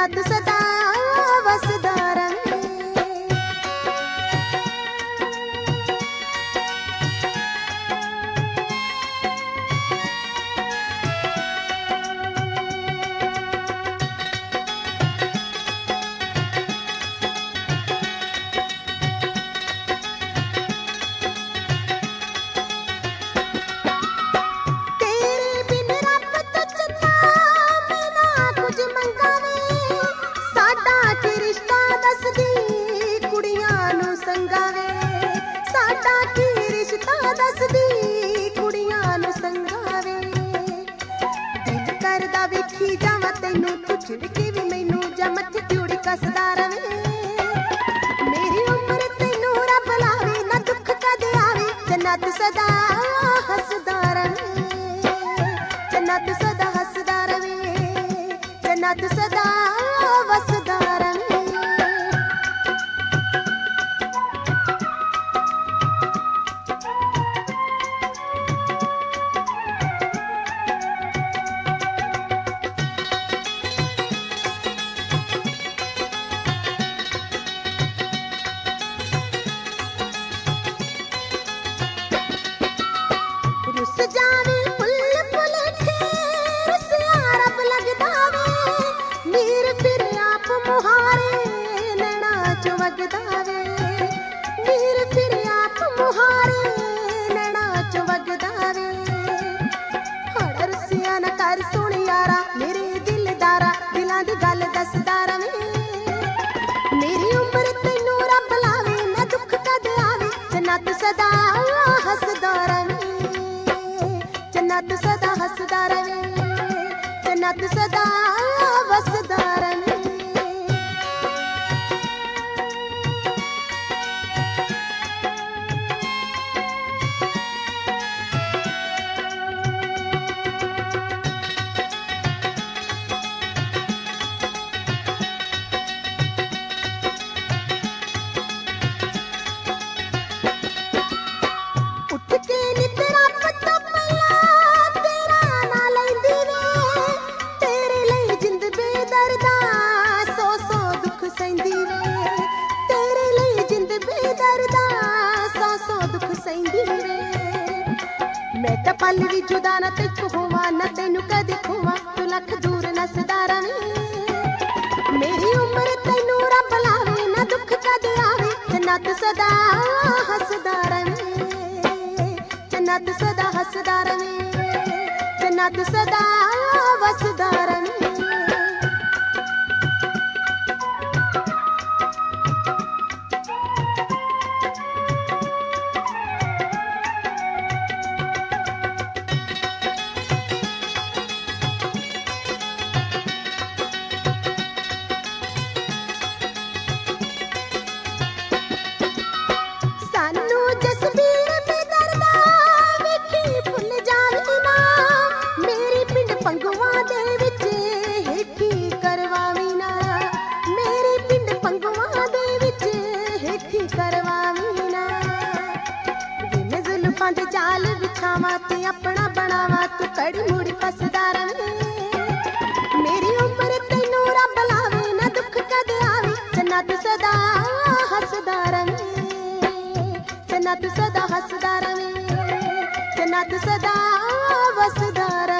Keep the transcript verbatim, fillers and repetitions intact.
जन्नत सदा वसदा रहे। वेखी जावा तैनू तू छिड़के भी मैनू जमत चूड़ी कसदा रवे। मेरी उम्र तैनू रब लावे ना दुख कदे आवे। जन्नत सदा हसदा रवे, जन्नत सदा हसदा रवे, जन्नत सदा वसदा रवे। रुस जावे फुल फुलेठे रुसिया रब लगदा वे। मीर फिर आप मुहारे नैना चो वगदा वे। मीर फिर आप मुहारे नैना चो वगदा वे। हड़ रुसिया न कर सुन यारा मेरे दिलदारा दिलां दी गल दसदा रवे। मेरी उम्र तैनू रब लावे ना दुख कदे आवे। जन्नत सदा हसदा रवे, जन्नत सदा हसदा रवे, जन्नत सदा वसदा रवे। उठ के निद्रा पत्ता पला तेरा ना लैंदी वे। तेरे लई जिंद बेदर्दा सौ सौ दुख सैंदी वे। तेरे लई जिंद बेदर्दा सौ सौ दुख सैंदी वे। मैं तां पल भी जुदा ना तेको होवां ना तैनू कदे खोवां। तू लख दूर नसदा रवे। मेरी उम्र तैनू रब लावे ना दुख कदे आवे। जन्नत सदा हसदा रवे, जन्नत सदा हसदा रवे, जन्नत सदा वसदा रवे। सानू जसबीर बेदर्दा वेखी भुल जावी ना। मेरी पिंड पंगुआं दे विच हेठी करवावी ना। मेरी पिंड पंगुआं दे विच हेठी करवावी ना। बिन जुल्फां दे जाल बिछावां ते अपना बनावां तू कड़ी मुड़ी फसदा रवे। मेरी उम्र तैनू रब लावे ना दुख कदे आवे। जन्नत सदा हसदा रवे, जन्नत सदा हसदा रवे, जन्नत सदा वसदा रवे।